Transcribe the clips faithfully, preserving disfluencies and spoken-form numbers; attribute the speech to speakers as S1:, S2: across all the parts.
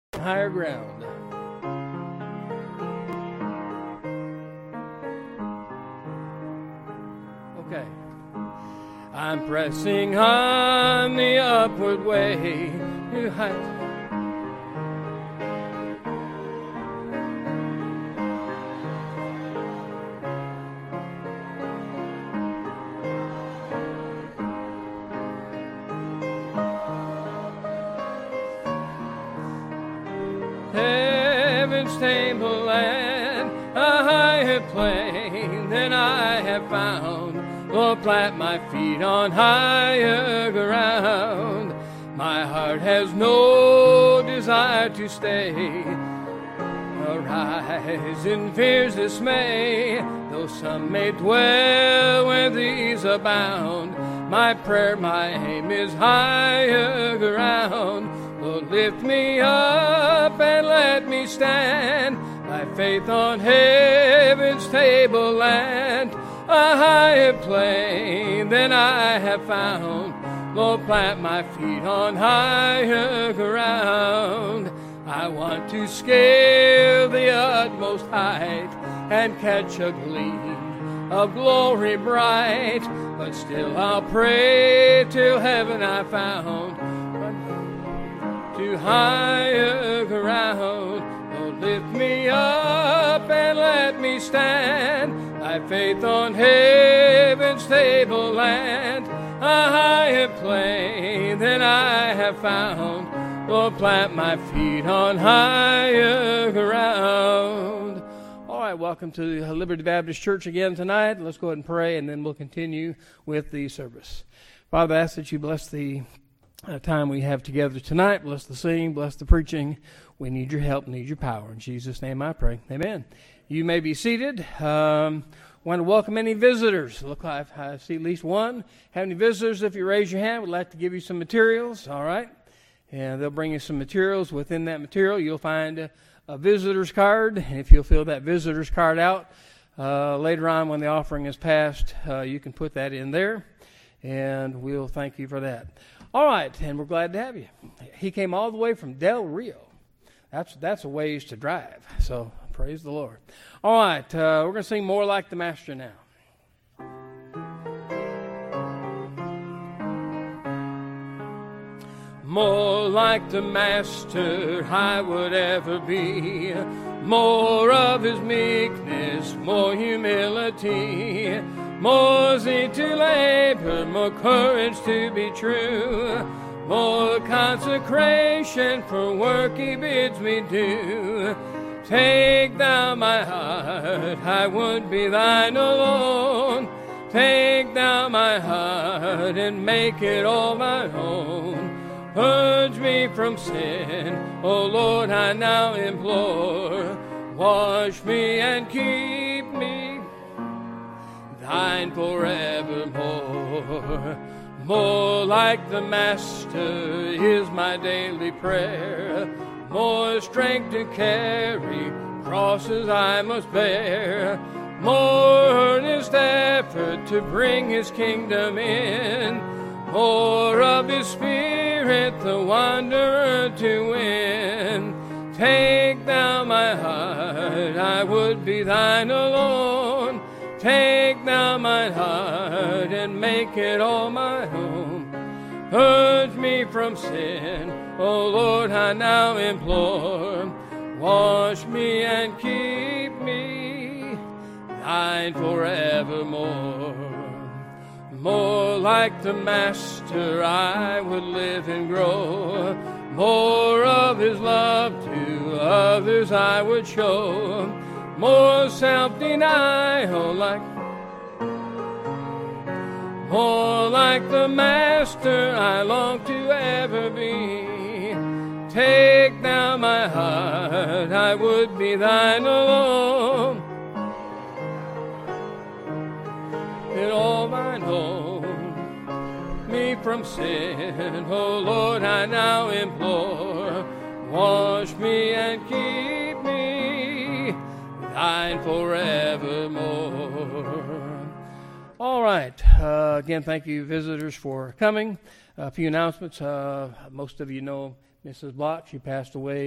S1: Higher ground. Okay. I'm pressing on the upward way to heights. Heaven's tableland, a higher plane than I have found, will plant my feet on higher ground. My heart has no desire to stay. Arise in fear's dismay, though some may dwell where these abound. My prayer, my aim is higher ground. Lord, lift me up and let me stand by faith on heaven's tableland, a higher plane than I have found. Lord, plant my feet on higher ground. I want to scale the utmost height and catch a gleam of glory bright, but still I'll pray till heaven I found. To higher ground, oh, lift me up and let me stand by faith on heaven's tableland, a higher plane than I have found. Lord, plant my feet on higher ground. All right, welcome to Liberty Baptist Church again tonight. Let's go ahead and pray, and then we'll continue with the service. Father, I ask that you bless the Uh, time we have together tonight. Bless the singing, bless the preaching. We need your help, need your power. In Jesus' name I pray. Amen. You may be seated. Um, want to welcome any visitors. Look like I see at least one. Have any visitors? If you raise your hand, we'd like to give you some materials. All right. And they'll bring you some materials. Within that material, you'll find a, a visitor's card. And if you'll fill that visitor's card out, uh, later on when the offering is passed, uh, you can put that in there. And we'll thank you for that. All right, and we're glad to have you. He came all the way from Del Rio. That's that's a ways to drive, so praise the Lord. All right, uh, we're going to sing More Like the Master now. More like the Master I would ever be, more of his meekness, more humility, more zeal to labor, more courage to be true, more consecration for work he bids me do. Take thou my heart, I would be thine alone. Take thou my heart and make it all my own. Purge me from sin, O Lord, I now implore. Wash me and keep me thine forevermore. More like the Master is my daily prayer. More strength to carry crosses I must bear. More earnest effort to bring his kingdom in. More of his spirit the wanderer to win. Take thou my heart, I would be thine alone. Take thou my heart and make it all my own. Purge me from sin, O Lord, I now implore. Wash me and keep me thine forevermore. More like the Master I would live and grow. More of his love to others I would show. More self-denial like More like the Master I long to ever be. Take thou my heart, I would be thine alone. It all mine own. Me from sin, O Lord, I now implore. Wash me and keep me thine forevermore. All right. Uh, again, thank you, visitors, for coming. A few announcements. Uh, most of you know Missus Block. She passed away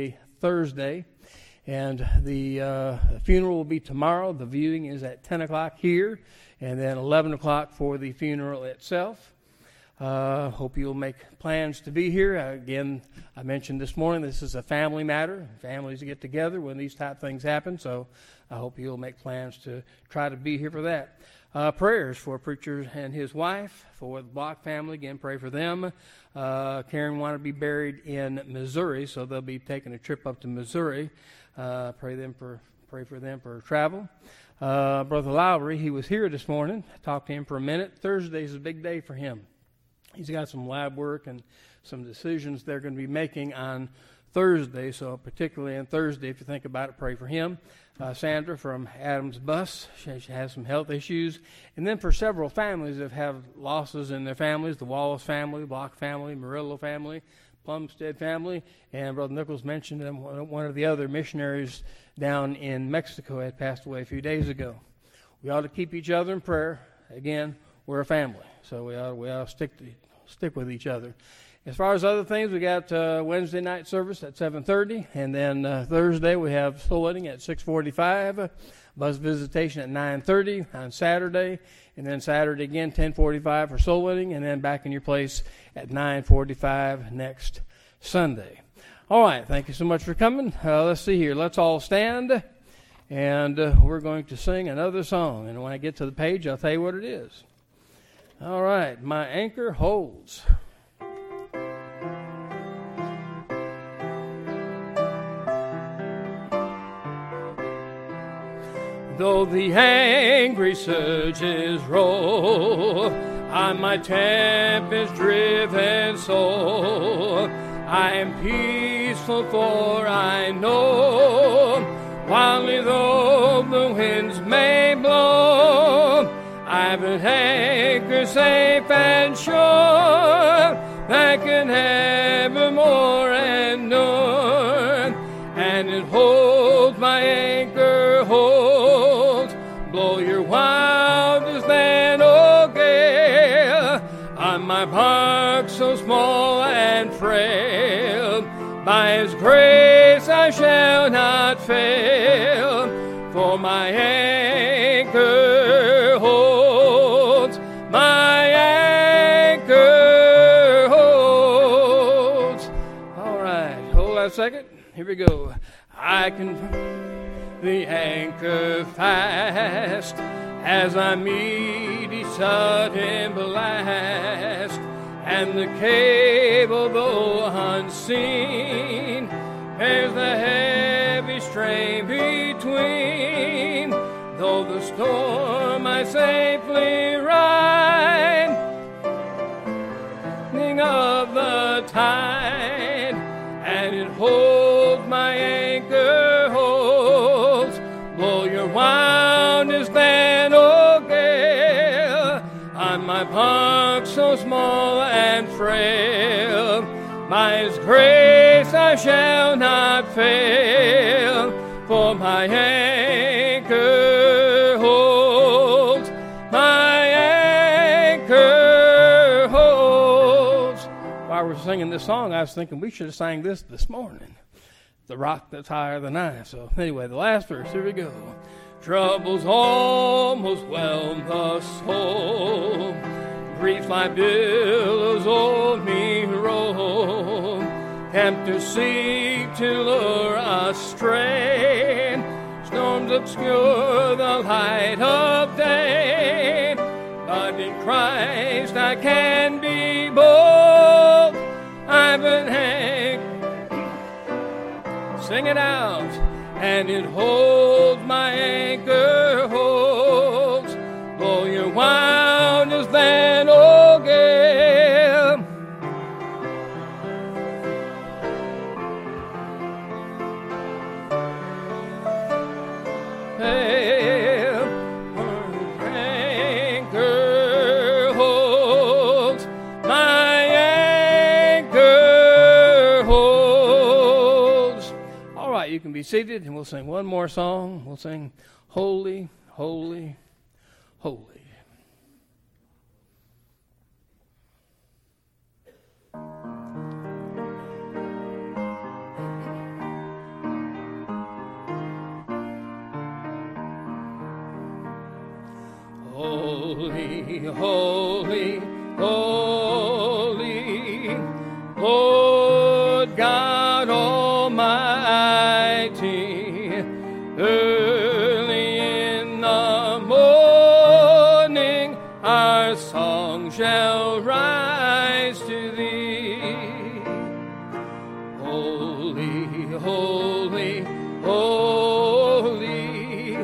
S1: Thursday. And the uh, funeral will be tomorrow. The viewing is at ten o'clock here, and then eleven o'clock for the funeral itself. Uh, hope you'll make plans to be here. Uh, again, I mentioned this morning, this is a family matter. Families get together when these type of things happen, so I hope you'll make plans to try to be here for that. Uh, prayers for preacher and his wife, for the Block family. Again, pray for them. Uh, Karen wanted to be buried in Missouri, so they'll be taking a trip up to Missouri. Uh, pray them for pray for them for travel. Uh, Brother Lowry, he was here this morning. I talked to him for a minute. Thursday is a big day for him. He's got some lab work and some decisions they're going to be making on Thursday. So particularly on Thursday, if you think about it, pray for him. Uh, Sandra from Adams Bus, she, she has some health issues. And then for several families that have losses in their families, the Wallace family, Block family, Murillo family, Plumstead family, and Brother Nichols mentioned them. One of the other missionaries down in Mexico had passed away a few days ago. We ought to keep each other in prayer. Again, we're a family, so we ought, we ought to stick to, stick with each other. As far as other things, we got uh, Wednesday night service at seven thirty, and then uh, Thursday we have soul wedding at six forty-five, bus visitation at nine thirty on Saturday, and then Saturday again ten forty-five for soul wedding, and then back in your place at nine forty-five next Sunday. All right, thank you so much for coming. Uh, let's see here. Let's all stand, and uh, we're going to sing another song. And when I get to the page, I'll tell you what it is. All right, My Anchor Holds. Though the angry surges roll on my tempest-driven soul, I am peaceful, for I know, wildly though the winds may blow, I've an anchor safe and sure that can evermore endure, and it holds my anchor holds. Blow your wildest then, O gale, on my bark so small and frail. By His grace I shall not fail, for my anchor holds. My anchor holds. All right, hold on a second. Here we go. I can the anchor fast as I meet each sudden blast, and the cable, though unseen, bears the heavy strain between. Though the storm I safely ride, ning of the tide, and it holds my anchor holds. Blow your wildest then, O gale, on my bark so small and frail. By His grace I shall not fail, for my anchor holds. My anchor holds. While we're singing this song, I was thinking we should have sang this this morning. The rock that's higher than I. So anyway, the last verse, here we go. Troubles almost whelm the soul, grief like billows o'er me roll. Tempters seek to lure us astray, storms obscure the light of day. But in Christ I can be bold. I've been hanged. Sing it out. And it holds, my anchor holds. Blow your wildest then, O gale. Hail, my anchor holds. My anchor holds. All right, you can be seated, and we'll sing one more song. We'll sing Holy, Holy, Holy. Holy, holy, holy, Lord God Almighty. Early in the morning our song shall rise to Thee. Holy, holy, holy,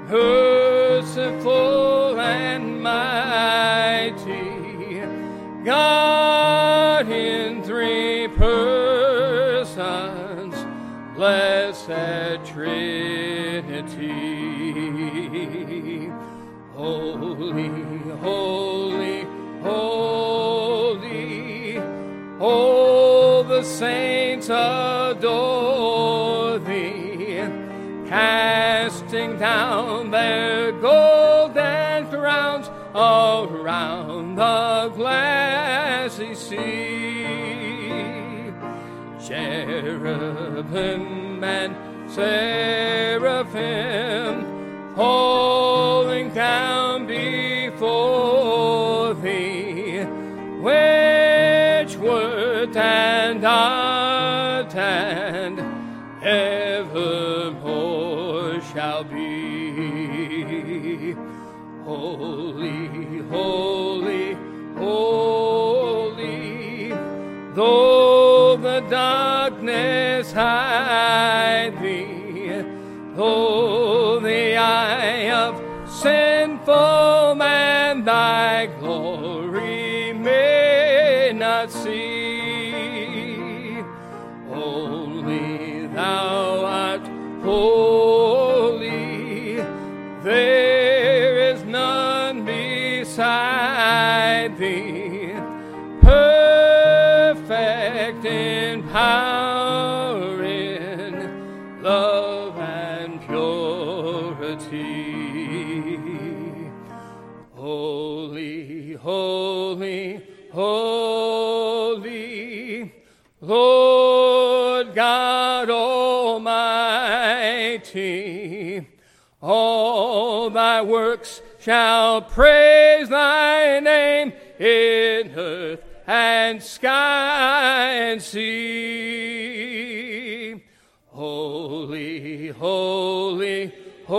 S1: merciful and mighty, God in three persons, blessed Trinity. Holy, holy, holy, all the saints adore Thee, casting down their golden crowns around the glassy sea. Cherubim and seraphim falling down before Thee, which word and art and evermore shall be. Holy, holy, holy, though the darkness hide Thee, though the eye of sinful man Thy glory may not see, only Thou art holy, there is none beside Thee, perfect in power, in love and purity. Holy, holy, holy, Lord God Almighty, all Thy works shall praise Thy name in earth and sky and sea. Holy, holy,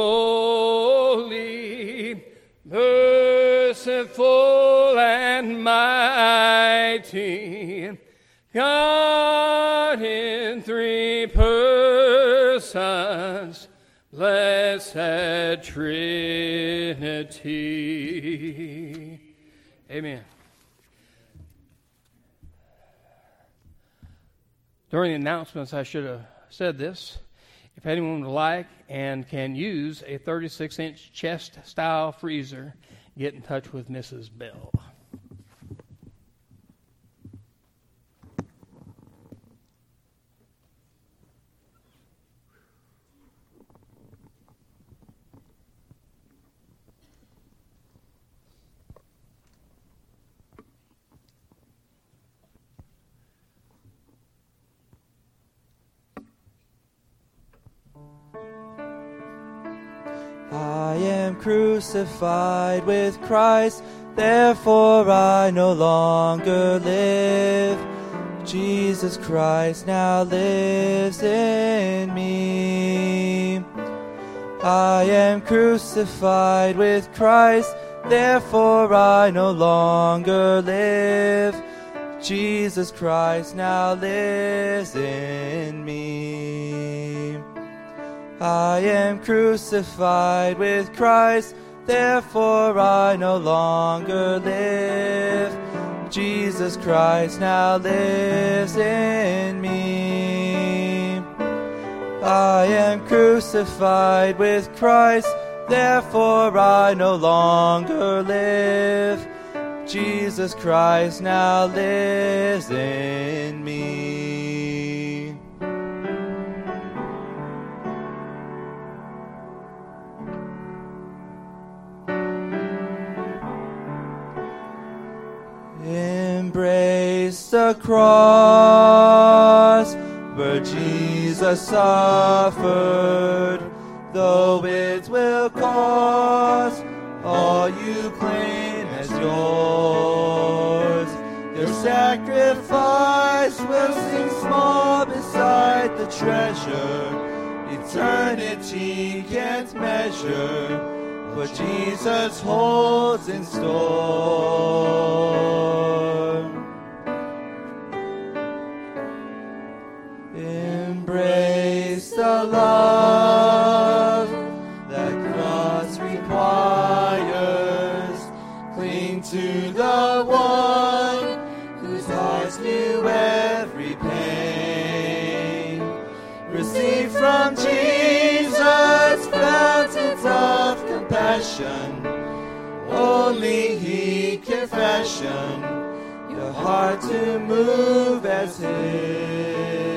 S1: holy, merciful and mighty, God in three persons, blessed Trinity. Amen. During the announcements, I should have said this. If anyone would like and can use a thirty-six inch chest-style freezer, get in touch with Missus Bell.
S2: I am crucified with Christ, therefore I no longer live. Jesus Christ now lives in me. I am crucified with Christ, therefore I no longer live. Jesus Christ now lives in me. I am crucified with Christ, therefore I no longer live. Jesus Christ now lives in me. I am crucified with Christ, therefore I no longer live. Jesus Christ now lives in me. Embrace the cross where Jesus suffered, though it will cost all all you claim as yours. Your sacrifice will seem small beside the treasure eternity can't measure what Jesus holds in store. Embrace the love that cross requires. Cling to the one whose heart knew every pain. Receive from Jesus fountains of compassion. Only He can fashion your heart to move as His.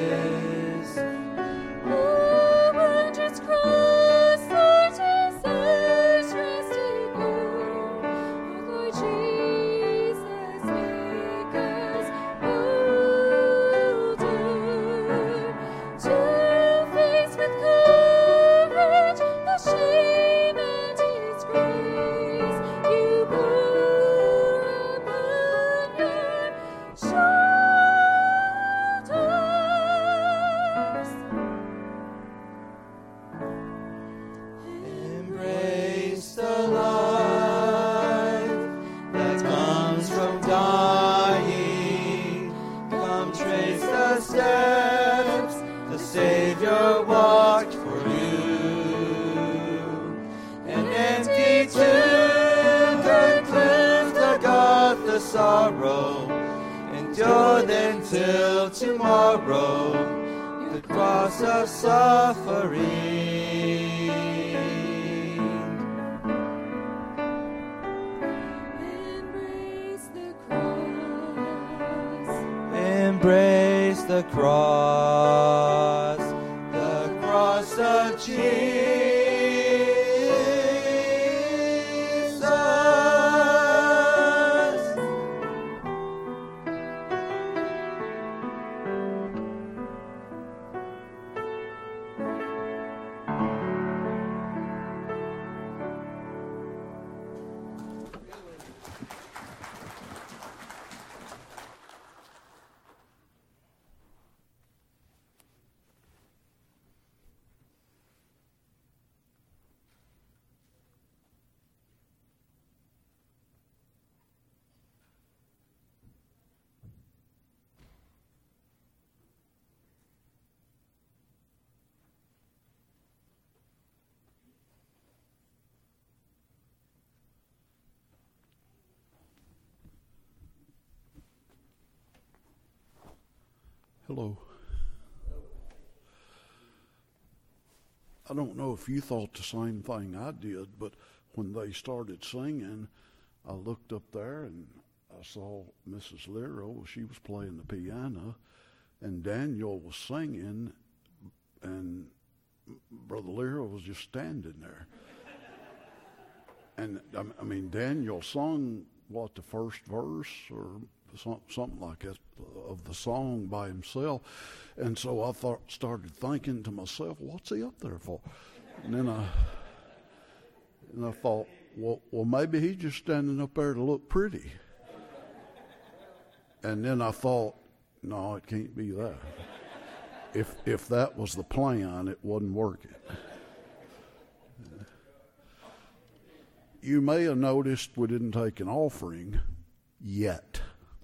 S2: Sorrow, endure then till tomorrow, the cross of suffering. Embrace the cross. Embrace the cross, the cross of Jesus.
S3: Hello. I don't know if you thought the same thing I did, but when they started singing, I looked up there and I saw Missus Lero. She was playing the piano, and Daniel was singing, and Brother Lero was just standing there. And I mean, Daniel sung, what, the first verse or something like that of the song by himself, and so I thought, started thinking to myself, what's he up there for? And then I, and I thought, well, well, maybe he's just standing up there to look pretty. And then I thought, no, it can't be that. If if that was the plan, it wasn't working. You may have noticed we didn't take an offering yet.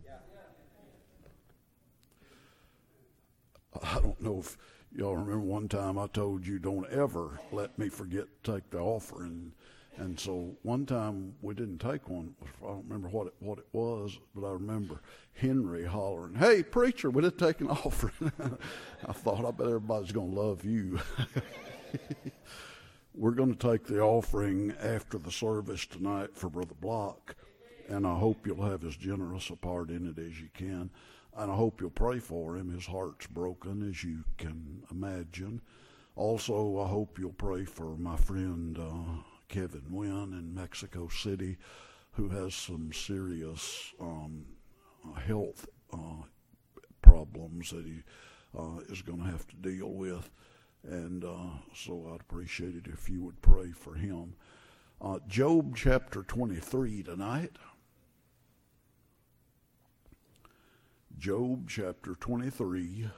S3: I don't know if y'all remember one time I told you don't ever let me forget to take the offering. And so one time we didn't take one. I don't remember what it, what it was, but I remember Henry hollering, "Hey, preacher, we didn't take an offering." I thought, I bet everybody's going to love you. We're going to take the offering after the service tonight for Brother Block, and I hope you'll have as generous a part in it as you can. And I hope you'll pray for him. His heart's broken, as you can imagine. Also, I hope you'll pray for my friend uh, Kevin Wynn in Mexico City, who has some serious um, health uh, problems that he uh, is going to have to deal with. And uh, so I'd appreciate it if you would pray for him. Uh, Job chapter twenty-three tonight. Job chapter twenty-three.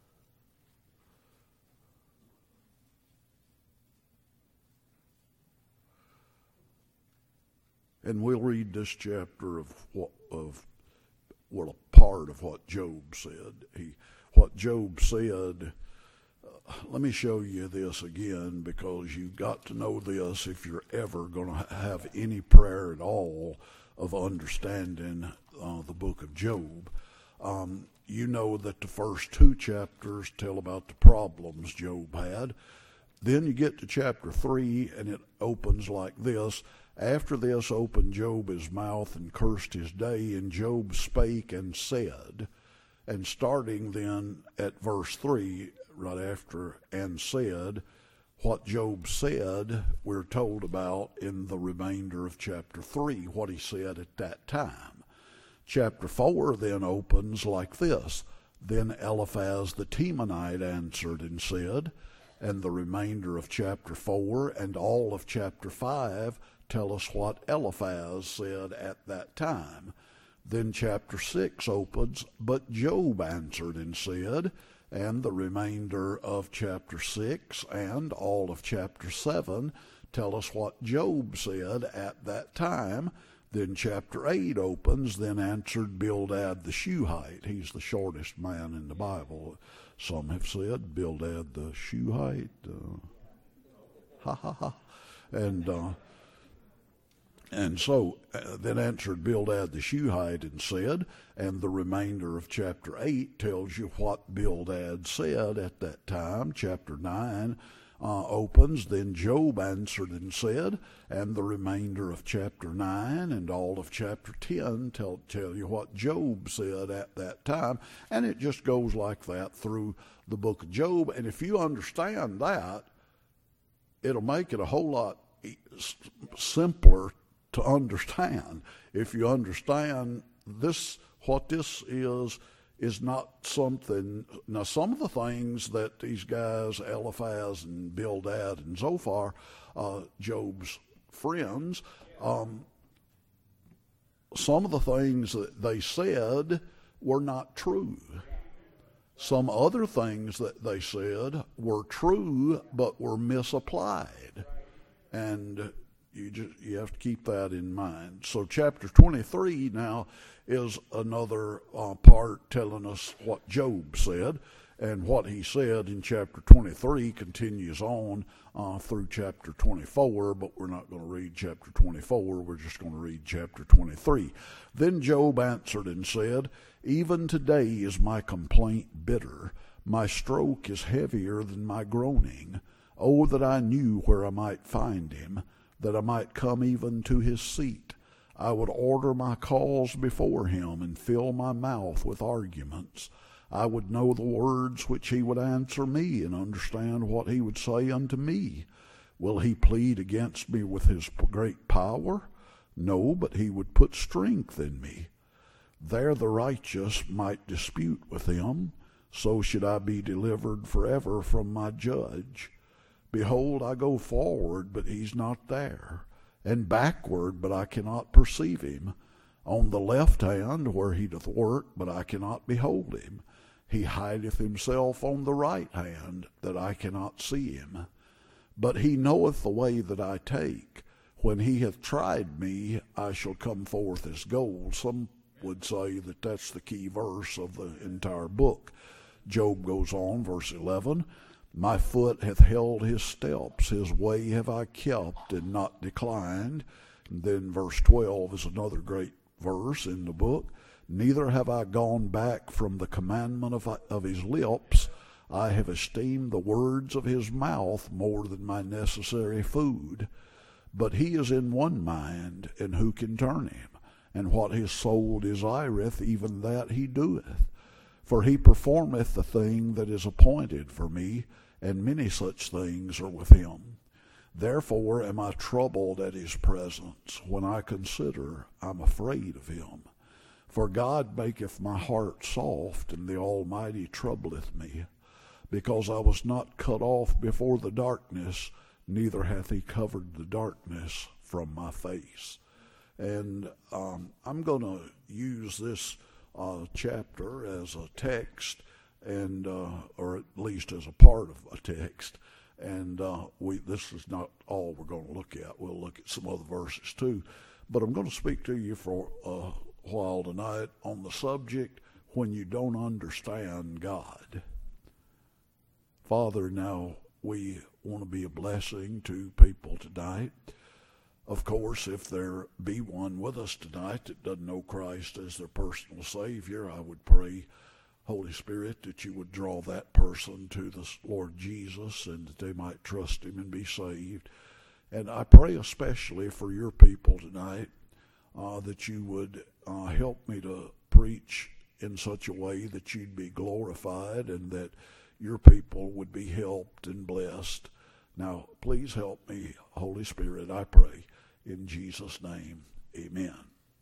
S3: And we'll read this chapter of what of well a part of what Job said. He what Job said. Uh, let me show you this again, because you've got to know this if you're ever going to have any prayer at all of understanding uh, the book of Job. Um, you know that the first two chapters tell about the problems Job had. Then you get to chapter three, and it opens like this. After this opened Job his mouth and cursed his day, and Job spake and said. And starting then at verse three, right after and said, what Job said, we're told about in the remainder of chapter three, what he said at that time. Chapter four then opens like this. Then Eliphaz the Temanite answered and said, and the remainder of chapter four and all of chapter five tell us what Eliphaz said at that time. Then chapter six opens, but Job answered and said, and the remainder of chapter six and all of chapter seven tell us what Job said at that time. Then chapter eight opens, then answered Bildad the Shuhite. He's the shortest man in the Bible. Some have said Bildad the Shuhite. Uh, ha ha ha. And uh, And so uh, then answered Bildad the Shuhite and said, and the remainder of chapter eight tells you what Bildad said at that time. Chapter nine uh, opens, then Job answered and said, and the remainder of chapter nine and all of chapter ten tell, tell you what Job said at that time. And it just goes like that through the book of Job. And if you understand that, it'll make it a whole lot simpler to understand. If you understand this, what this is, is not something. Now, some of the things that these guys, Eliphaz and Bildad and Zophar, uh, Job's friends, um, some of the things that they said were not true. Some other things that they said were true but were misapplied. And You just you have to keep that in mind. So chapter twenty-three now is another uh, part telling us what Job said, and what he said in chapter twenty-three continues on uh, through chapter twenty-four, but we're not going to read chapter twenty-four, we're just going to read chapter twenty-three. Then Job answered and said, even today is my complaint bitter, my stroke is heavier than my groaning. Oh, that I knew where I might find him, that I might come even to his seat. I would order my cause before him and fill my mouth with arguments. I would know the words which he would answer me and understand what he would say unto me. Will he plead against me with his great power? No, but he would put strength in me. There the righteous might dispute with him, so should I be delivered forever from my judge. Behold, I go forward, but he's not there, and backward, but I cannot perceive him. On the left hand, where he doth work, but I cannot behold him. He hideth himself on the right hand, that I cannot see him. But he knoweth the way that I take. When he hath tried me, I shall come forth as gold. Some would say that that's the key verse of the entire book. Job goes on, verse eleven, my foot hath held his steps, his way have I kept and not declined. And then verse twelve is another great verse in the book. Neither have I gone back from the commandment of, of his lips. I have esteemed the words of his mouth more than my necessary food. But he is in one mind, and who can turn him? And what his soul desireth, even that he doeth. For he performeth the thing that is appointed for me, and many such things are with him. Therefore am I troubled at his presence. When I consider, I'm afraid of him. For God maketh my heart soft, and the Almighty troubleth me. Because I was not cut off before the darkness, neither hath he covered the darkness from my face. And um, I'm going to use this uh, chapter as a text, and uh, or at least as a part of a text. And uh, we this is not all we're going to look at. We'll look at some other verses too. But I'm going to speak to you for a while tonight on the subject, when you don't understand God. Father, now we want to be a blessing to people tonight. Of course, if there be one with us tonight that doesn't know Christ as their personal Savior, I would pray, Holy Spirit, that you would draw that person to the Lord Jesus and that they might trust him and be saved. And I pray especially for your people tonight, uh, that you would uh, help me to preach in such a way that you'd be glorified and that your people would be helped and blessed. Now, please help me, Holy Spirit, I pray. In Jesus' name, amen.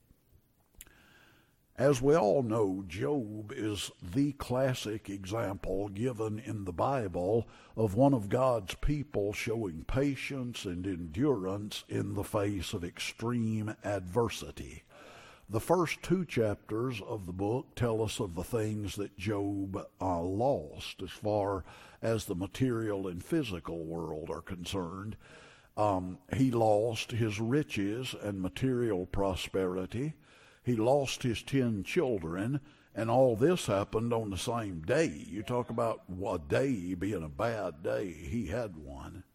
S3: As we all know, Job is the classic example given in the Bible of one of God's people showing patience and endurance in the face of extreme adversity. The first two chapters of the book tell us of the things that Job uh, lost as far as the material and physical world are concerned. Um, he lost his riches and material prosperity. He lost his ten children, and all this happened on the same day. You talk about a day being a bad day. He had one.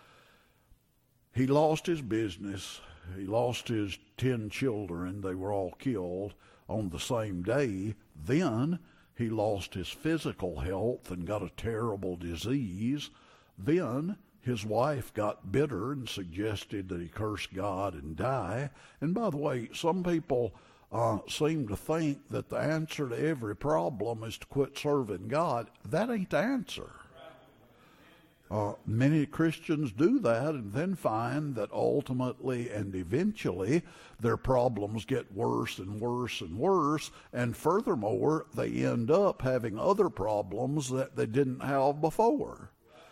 S3: He lost his business. He lost his ten children. They were all killed on the same day. Then he lost his physical health and got a terrible disease. Then his wife got bitter and suggested that he curse God and die. And by the way, some people uh, seem to think that the answer to every problem is to quit serving God. That ain't the answer. Uh, many Christians do that and then find that ultimately and eventually their problems get worse and worse and worse, and furthermore, they end up having other problems that they didn't have before.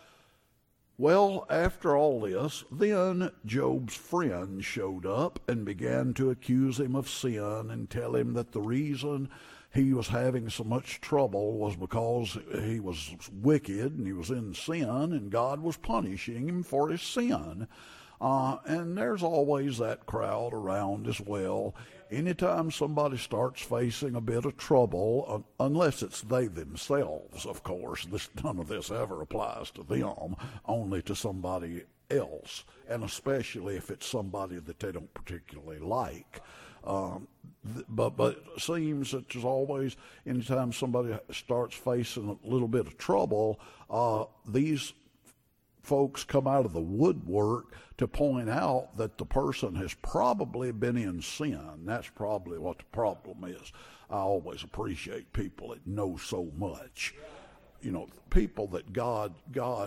S3: Well, after all this, then Job's friends showed up and began to accuse him of sin and tell him that the reason he was having so much trouble was because he was wicked and he was in sin and God was punishing him for his sin. Uh, and there's always that crowd around as well. Anytime somebody starts facing a bit of trouble, uh, unless it's they themselves, of course, this, none of this ever applies to them, only to somebody else, and especially if it's somebody that they don't particularly like. Um, th- but but it seems that there's always, anytime somebody starts facing a little bit of trouble, uh, these folks come out of the woodwork to point out that the person has probably been in sin. That's probably what the problem is. I always appreciate people that know so much. You know, people that God God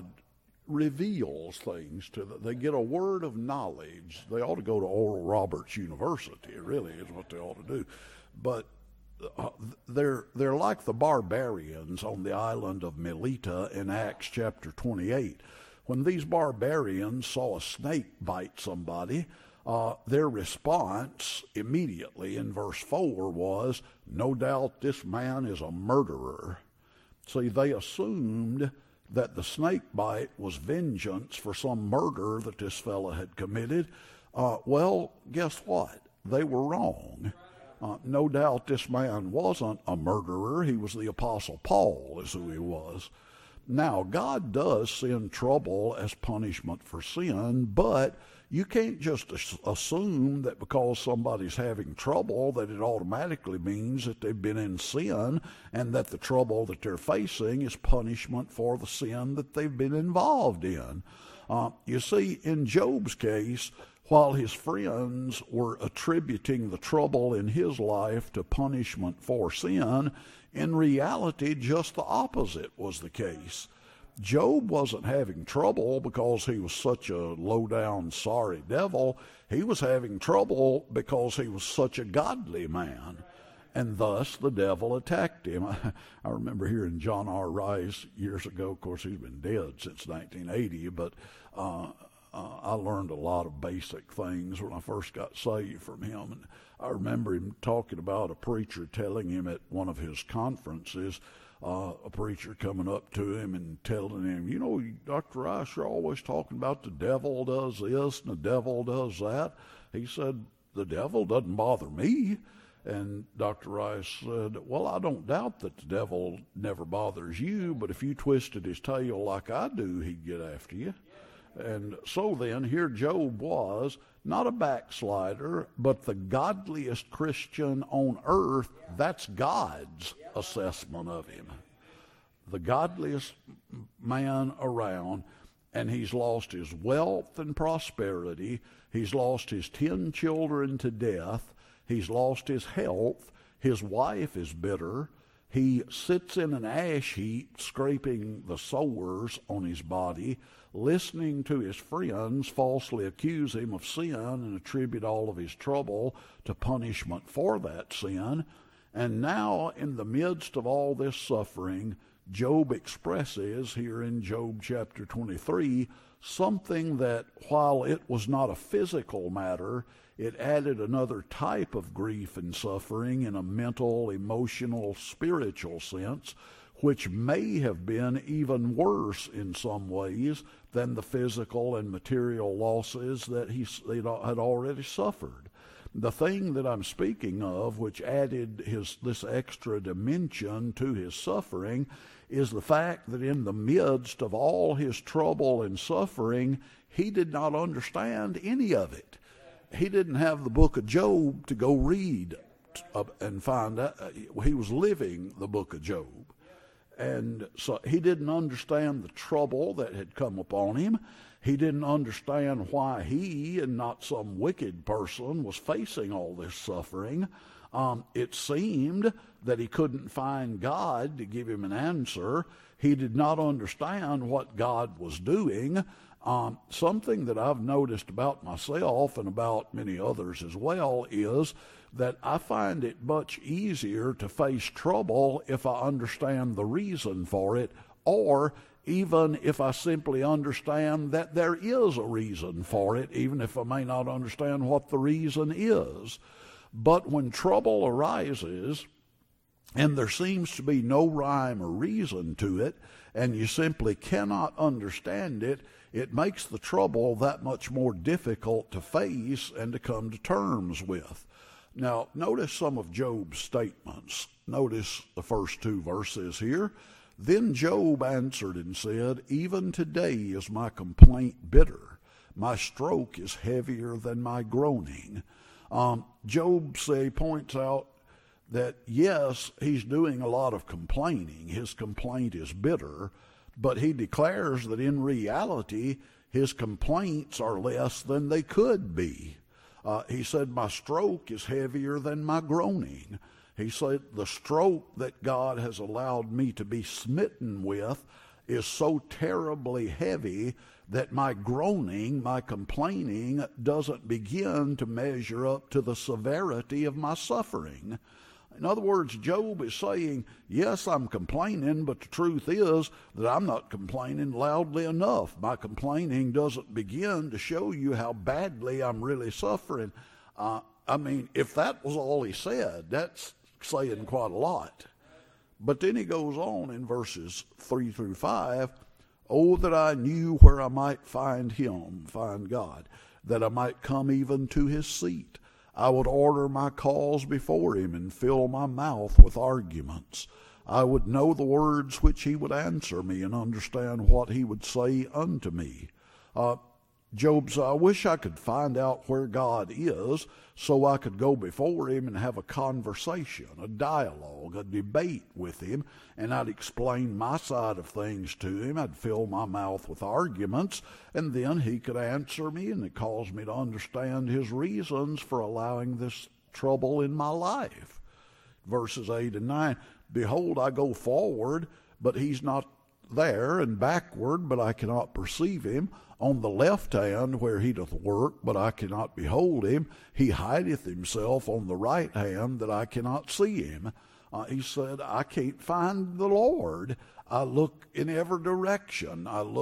S3: reveals things to them. They get a word of knowledge. They ought to go to Oral Roberts University. It really is what they ought to do. But uh, they're they're like the barbarians on the island of Melita in Acts chapter twenty-eight. When these barbarians saw a snake bite somebody, uh, their response immediately in verse four was, "No doubt this man is a murderer." See, they assumed that the snake bite was vengeance for some murder that this fellow had committed. Uh, well, guess what? They were wrong. Uh, no doubt this man wasn't a murderer. He was the Apostle Paul, is who he was. Now, God does send trouble as punishment for sin, but you can't just assume that because somebody's having trouble that it automatically means that they've been in sin and that the trouble that they're facing is punishment for the sin that they've been involved in. Uh, you see, in Job's case, while his friends were attributing the trouble in his life to punishment for sin, in reality, just the opposite was the case. Job wasn't having trouble because he was such a low-down, sorry devil. He was having trouble because he was such a godly man, and thus the devil attacked him. I, I remember hearing John R. Rice years ago. Of course, he's been dead since nineteen eighty, but uh, uh, I learned a lot of basic things when I first got saved from him. And I remember him talking about a preacher telling him at one of his conferences, uh, a preacher coming up to him and telling him, you know, Doctor Rice, you're always talking about the devil does this and the devil does that. He said, the devil doesn't bother me. And Doctor Rice said, well, I don't doubt that the devil never bothers you, but if you twisted his tail like I do, he'd get after you. And so then, here Job was, not a backslider, but the godliest Christian on earth. That's God's assessment of him. The godliest man around, and he's lost his wealth and prosperity. He's lost his ten children to death. He's lost his health. His wife is bitter. He sits in an ash heap, scraping the sores on his body, listening to his friends falsely accuse him of sin and attribute all of his trouble to punishment for that sin. And now, in the midst of all this suffering, Job expresses here in Job chapter twenty-three something that, while it was not a physical matter, it added another type of grief and suffering in a mental, emotional, spiritual sense, which may have been even worse in some ways than the physical and material losses that he had already suffered. The thing that I'm speaking of, which added his this extra dimension to his suffering, is the fact that in the midst of all his trouble and suffering, he did not understand any of it. He didn't have the book of Job to go read and find out. He was living the book of Job. And so he didn't understand the trouble that had come upon him. He didn't understand why he and not some wicked person was facing all this suffering. Um, it seemed that he couldn't find God to give him an answer. He did not understand what God was doing. Um, something that I've noticed about myself and about many others as well is that I find it much easier to face trouble if I understand the reason for it, or even if I simply understand that there is a reason for it, even if I may not understand what the reason is. But when trouble arises, and there seems to be no rhyme or reason to it, and you simply cannot understand it, it makes the trouble that much more difficult to face and to come to terms with. Now, notice some of Job's statements. Notice the first two verses here. Then Job answered and said, even today is my complaint bitter. My stroke is heavier than my groaning. Um, Job say points out that, yes, he's doing a lot of complaining. His complaint is bitter, but he declares that in reality, his complaints are less than they could be. Uh, he said, my stroke is heavier than my groaning. He said, the stroke that God has allowed me to be smitten with is so terribly heavy that my groaning, my complaining, doesn't begin to measure up to the severity of my suffering. In other words, Job is saying, yes, I'm complaining, but the truth is that I'm not complaining loudly enough. My complaining doesn't begin to show you how badly I'm really suffering. Uh, I mean, if that was all he said, that's saying quite a lot. But then he goes on in verses three through five, oh, that I knew where I might find him, find God, that I might come even to his seat. I would order my cause before him and fill my mouth with arguments. I would know the words which he would answer me and understand what he would say unto me. Uh, Job said, I wish I could find out where God is so I could go before him and have a conversation, a dialogue, a debate with him, and I'd explain my side of things to him. I'd fill my mouth with arguments, and then he could answer me and it caused me to understand his reasons for allowing this trouble in my life. Verses eight and nine, behold, I go forward, but he's not there, and backward, but I cannot perceive him. On the left hand where he doth work, but I cannot behold him. He hideth himself on the right hand, that I cannot see him. Uh, he said, I can't find the Lord. I look in every direction. I look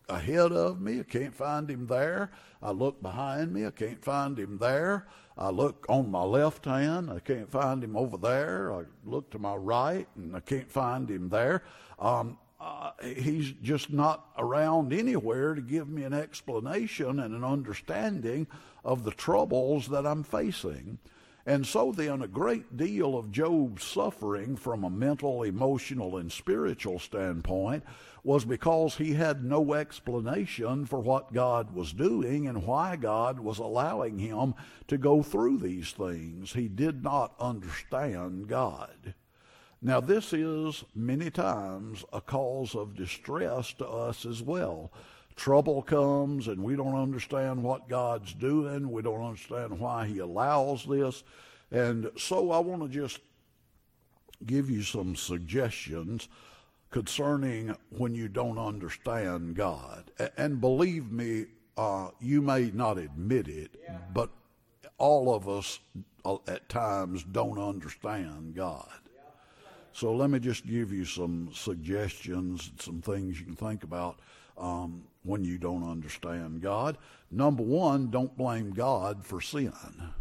S3: ahead of me, I can't find him there. I look behind me, I can't find him there. I look on my left hand, I can't find him over there. I look to my right, and I can't find him there. Um, uh, he's just not around anywhere to give me an explanation and an understanding of the troubles that I'm facing. And so then a great deal of Job's suffering from a mental, emotional, and spiritual standpoint was because he had no explanation for what God was doing and why God was allowing him to go through these things. He did not understand God. Now, this is many times a cause of distress to us as well. Trouble comes and we don't understand what God's doing. We don't understand why he allows this. And so I want to just give you some suggestions concerning when you don't understand God. And believe me, uh, you may not admit it, yeah. but all of us uh, at times don't understand God. Yeah. So let me just give you some suggestions, some things you can think about um, when you don't understand God. Number one, don't blame God for sin.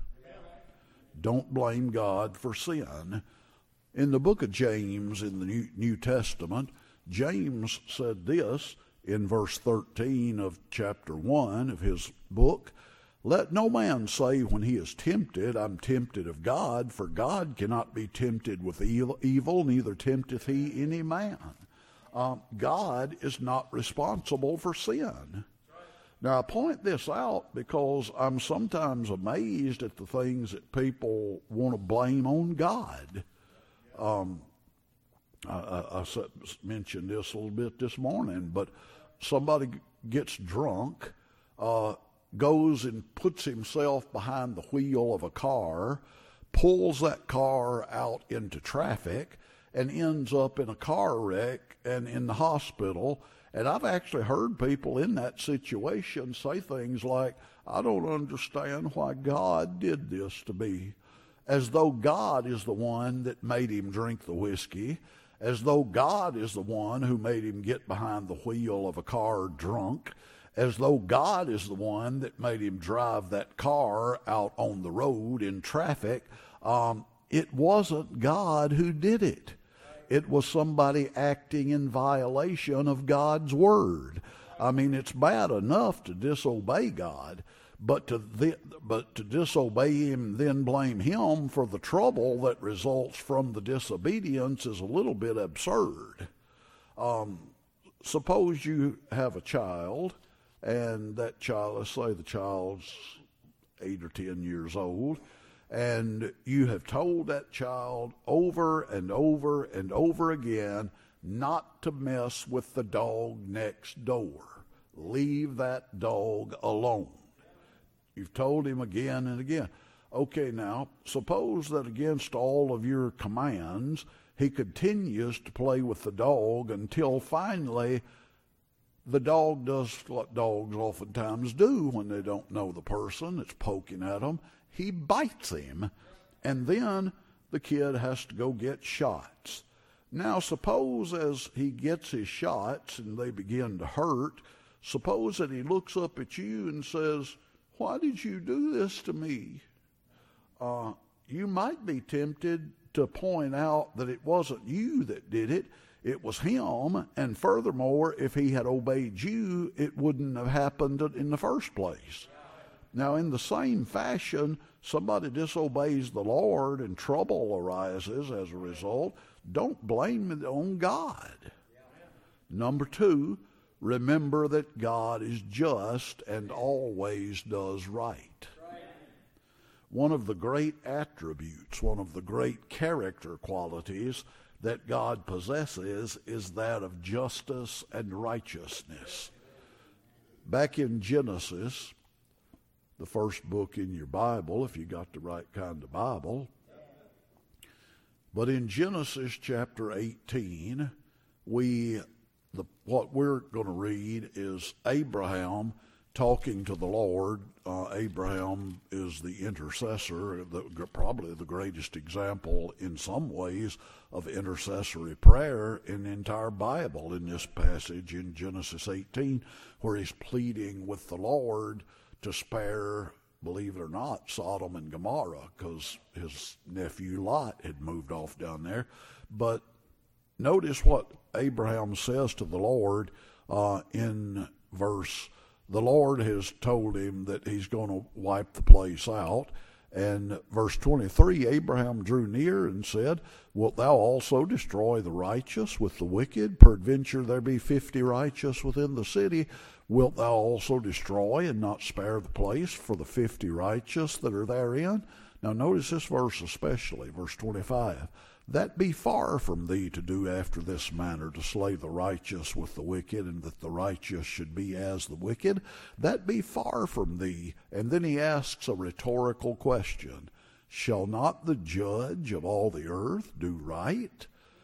S3: Don't blame God for sin. In the book of James in the New, New Testament, James said this in verse thirteen of chapter one of his book, "Let no man say when he is tempted, I'm tempted of God, for God cannot be tempted with evil, neither tempteth he any man." Um, God is not responsible for sin. Now, I point this out because I'm sometimes amazed at the things that people want to blame on God. Um, I, I, I mentioned this a little bit this morning, but somebody gets drunk, uh, goes and puts himself behind the wheel of a car, pulls that car out into traffic, and ends up in a car wreck and in the hospital. And I've actually heard people in that situation say things like, "I don't understand why God did this to me," as though God is the one that made him drink the whiskey, as though God is the one who made him get behind the wheel of a car drunk, as though God is the one that made him drive that car out on the road in traffic. Um, it wasn't God who did it. It was somebody acting in violation of God's word. I mean, it's bad enough to disobey God, but to the, but to disobey him, then blame him for the trouble that results from the disobedience is a little bit absurd. Um, suppose you have a child, and that child, let's say the child's eight or ten years old, and you have told that child over and over and over again not to mess with the dog next door. Leave that dog alone. You've told him again and again. Okay, now, suppose that against all of your commands, he continues to play with the dog until finally the dog does what dogs oftentimes do when they don't know the person that's poking at them. He bites him, and then the kid has to go get shots. Now, suppose as he gets his shots and they begin to hurt, suppose that he looks up at you and says, "Why did you do this to me?" Uh, you might be tempted to point out that it wasn't you that did it, it was him, and furthermore, if he had obeyed you, it wouldn't have happened in the first place. Now, in the same fashion, somebody disobeys the Lord and trouble arises as a result. Don't blame it on God. Number two, remember that God is just and always does right. One of the great attributes, one of the great character qualities that God possesses is that of justice and righteousness. Back in Genesis, the first book in your Bible, if you got the right kind of Bible. But in Genesis chapter eighteen, we the what we're going to read is Abraham talking to the Lord. Uh, Abraham is the intercessor, the, probably the greatest example in some ways of intercessory prayer in the entire Bible, in this passage in Genesis eighteen, where he's pleading with the Lord to spare, believe it or not, Sodom and Gomorrah, because his nephew Lot had moved off down there. But notice what Abraham says to the Lord uh, in verse. The Lord has told him that he's going to wipe the place out. And verse twenty-three, Abraham drew near and said, Wilt thou also destroy the righteous with the wicked? Peradventure there be fifty righteous within the city. Wilt thou also destroy and not spare the place for the fifty righteous that are therein? Now notice this verse especially, verse twenty-five. That be far from thee to do after this manner, to slay the righteous with the wicked, and that the righteous should be as the wicked. That be far from thee. And then he asks a rhetorical question. Shall not the judge of all the earth do right?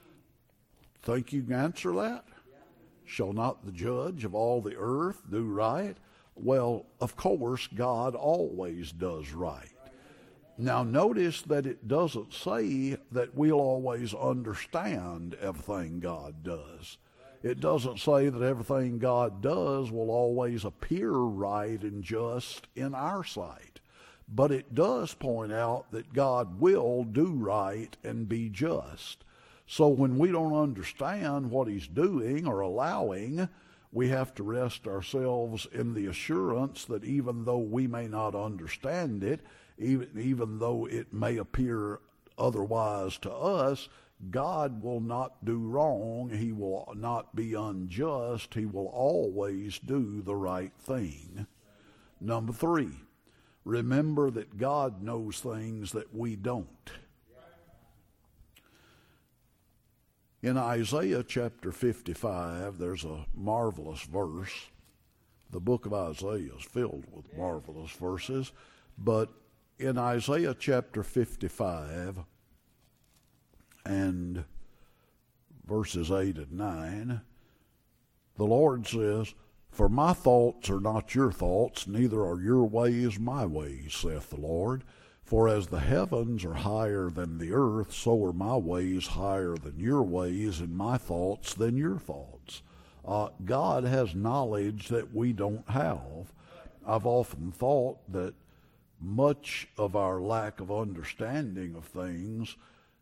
S3: Think you can answer that? Shall not the judge of all the earth do right? Well, of course, God always does right. Now notice that it doesn't say that we'll always understand everything God does. It doesn't say that everything God does will always appear right and just in our sight. But it does point out that God will do right and be just. So when we don't understand what he's doing or allowing, we have to rest ourselves in the assurance that even though we may not understand it, Even, even though it may appear otherwise to us, God will not do wrong. He will not be unjust. He will always do the right thing. Number three, remember that God knows things that we don't. In Isaiah chapter fifty-five, there's a marvelous verse. The book of Isaiah is filled with marvelous verses, but in Isaiah chapter fifty-five and verses eight and nine, the Lord says, For my thoughts are not your thoughts, neither are your ways my ways, saith the Lord. For as the heavens are higher than the earth, so are my ways higher than your ways, and my thoughts than your thoughts. Uh, God has knowledge that we don't have. I've often thought that much of our lack of understanding of things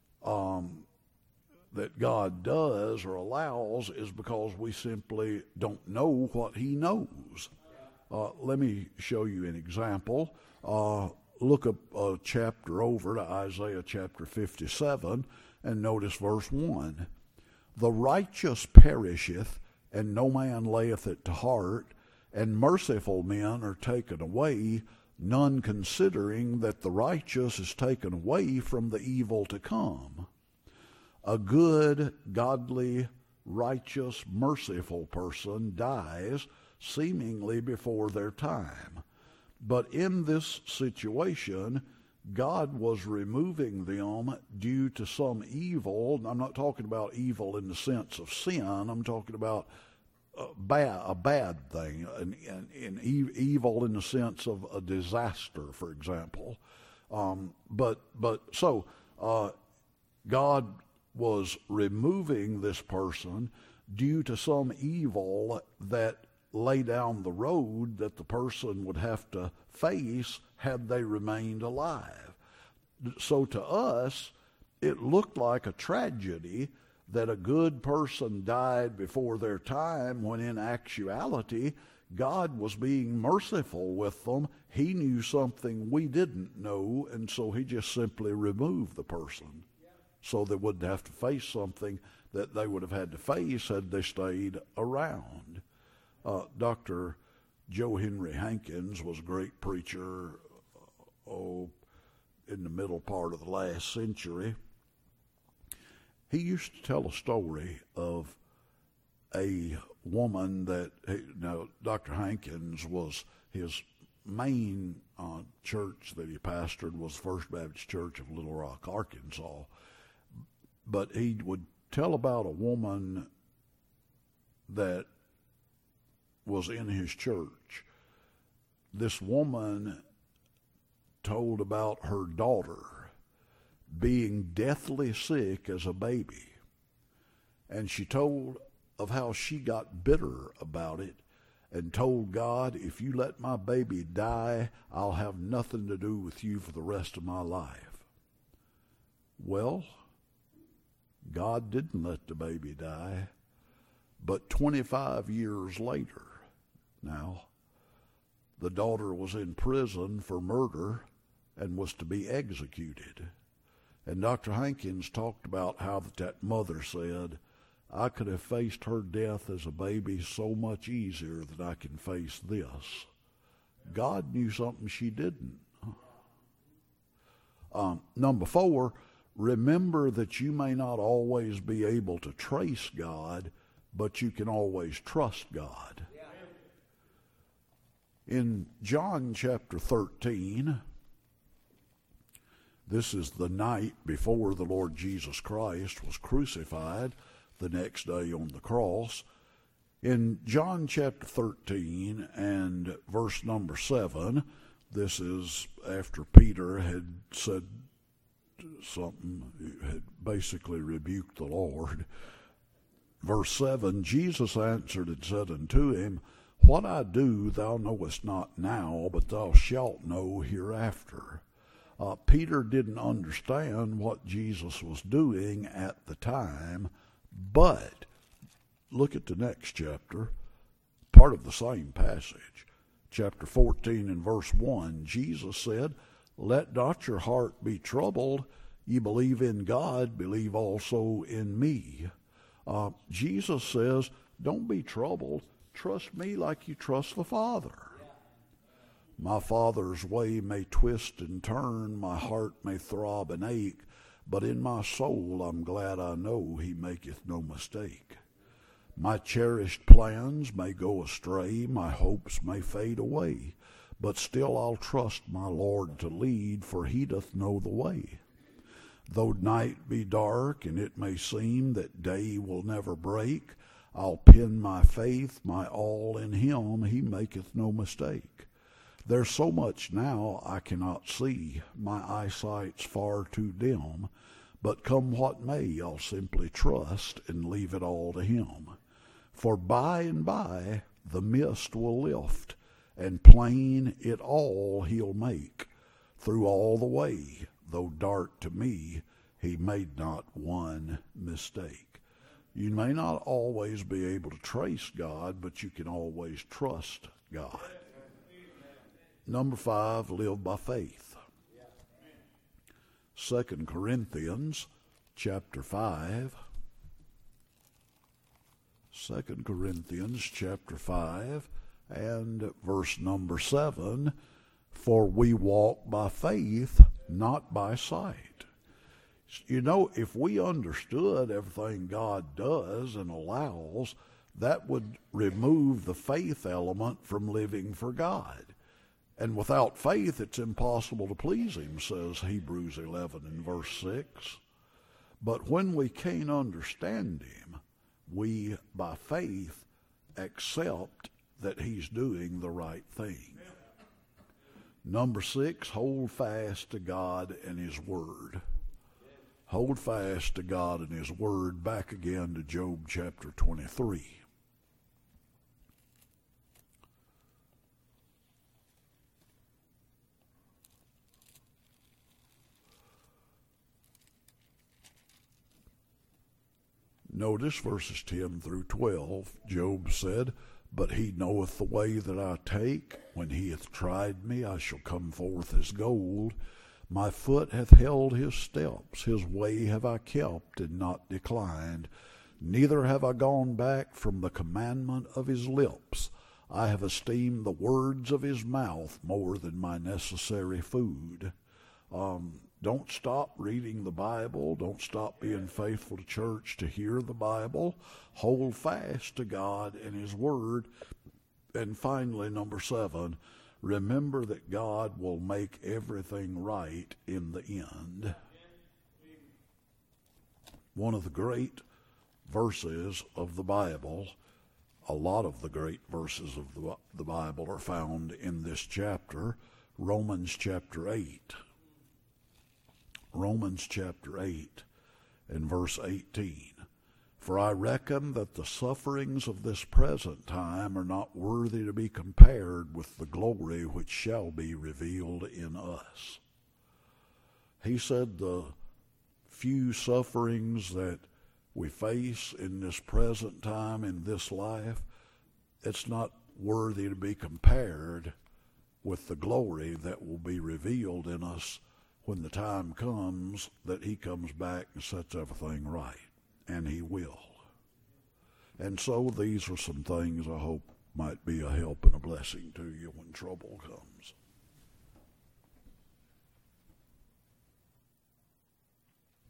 S3: um, that God does or allows is because we simply don't know what he knows. Uh, let me show you an example. Uh, look up a chapter over to Isaiah chapter fifty-seven and notice verse one. The righteous perisheth, and no man layeth it to heart, and merciful men are taken away, none considering that the righteous is taken away from the evil to come. A good, godly, righteous, merciful person dies seemingly before their time. But in this situation, God was removing them due to some evil. I'm not talking about evil in the sense of sin. I'm talking about A bad, a bad thing, an, an, an evil in the sense of a disaster, for example. Um, but but so uh, God was removing this person due to some evil that lay down the road that the person would have to face had they remained alive. So to us, it looked like a tragedy that a good person died before their time, when in actuality, God was being merciful with them. He knew something we didn't know, and so he just simply removed the person so they wouldn't have to face something that they would have had to face had they stayed around. Uh, Doctor Joe Henry Hankins was a great preacher oh, in the middle part of the last century. He used to tell a story of a woman that, now Doctor Hankins was, his main uh, church that he pastored was First Baptist Church of Little Rock, Arkansas. But he would tell about a woman that was in his church, this woman told about her daughter being deathly sick as a baby. And she told of how she got bitter about it and told God, if you let my baby die, I'll have nothing to do with you for the rest of my life. Well, God didn't let the baby die, but twenty-five years later, now, the daughter was in prison for murder and was to be executed. And Doctor Hankins talked about how that, that mother said, I could have faced her death as a baby so much easier than I can face this. God knew something she didn't. Um, number four, remember that you may not always be able to trace God, but you can always trust God. In John chapter thirteen, this is the night before the Lord Jesus Christ was crucified, the next day on the cross. In John chapter thirteen and verse number seven, this is after Peter had said something, had basically rebuked the Lord. Verse seven, Jesus answered and said unto him, What I do thou knowest not now, but thou shalt know hereafter. Uh, Peter didn't understand what Jesus was doing at the time, but look at the next chapter, part of the same passage. Chapter fourteen and verse one, Jesus said, Let not your heart be troubled. Ye believe in God, believe also in me. Uh, Jesus says, don't be troubled. Trust me like you trust the Father. My Father's way may twist and turn, my heart may throb and ache, but in my soul I'm glad I know he maketh no mistake. My cherished plans may go astray, my hopes may fade away, but still I'll trust my Lord to lead, for he doth know the way. Though night be dark and it may seem that day will never break, I'll pin my faith, my all in him, he maketh no mistake. There's so much now I cannot see, my eyesight's far too dim, but come what may, I'll simply trust and leave it all to him. For by and by the mist will lift, and plain it all he'll make. Through all the way, though dark to me, he made not one mistake. You may not always be able to trace God, but you can always trust God. Number five, live by faith. Second Corinthians chapter five. Second Corinthians chapter five and verse number seven. For we walk by faith, not by sight. You know, if we understood everything God does and allows, that would remove the faith element from living for God. And without faith, it's impossible to please him, says Hebrews eleven and verse six. But when we can't understand him, we, by faith, accept that he's doing the right thing. Number six, hold fast to God and his word. Hold fast to God and his word. Back again to Job chapter twenty-three. Notice verses ten through twelve. Job said, But he knoweth the way that I take. When he hath tried me, I shall come forth as gold. My foot hath held his steps. His way have I kept and not declined. Neither have I gone back from the commandment of his lips. I have esteemed the words of his mouth more than my necessary food. Um, don't stop reading the Bible. Don't stop being faithful to church to hear the Bible. Hold fast to God and his word. And finally, number seven, remember that God will make everything right in the end. One of the great verses of the Bible a lot of the great verses of the, the Bible are found in this chapter, Romans chapter eight. Romans chapter eight and verse eighteen. For I reckon that the sufferings of this present time are not worthy to be compared with the glory which shall be revealed in us. He said the few sufferings that we face in this present time, in this life, it's not worthy to be compared with the glory that will be revealed in us when the time comes that he comes back and sets everything right. And he will. And so these are some things I hope might be a help and a blessing to you when trouble comes.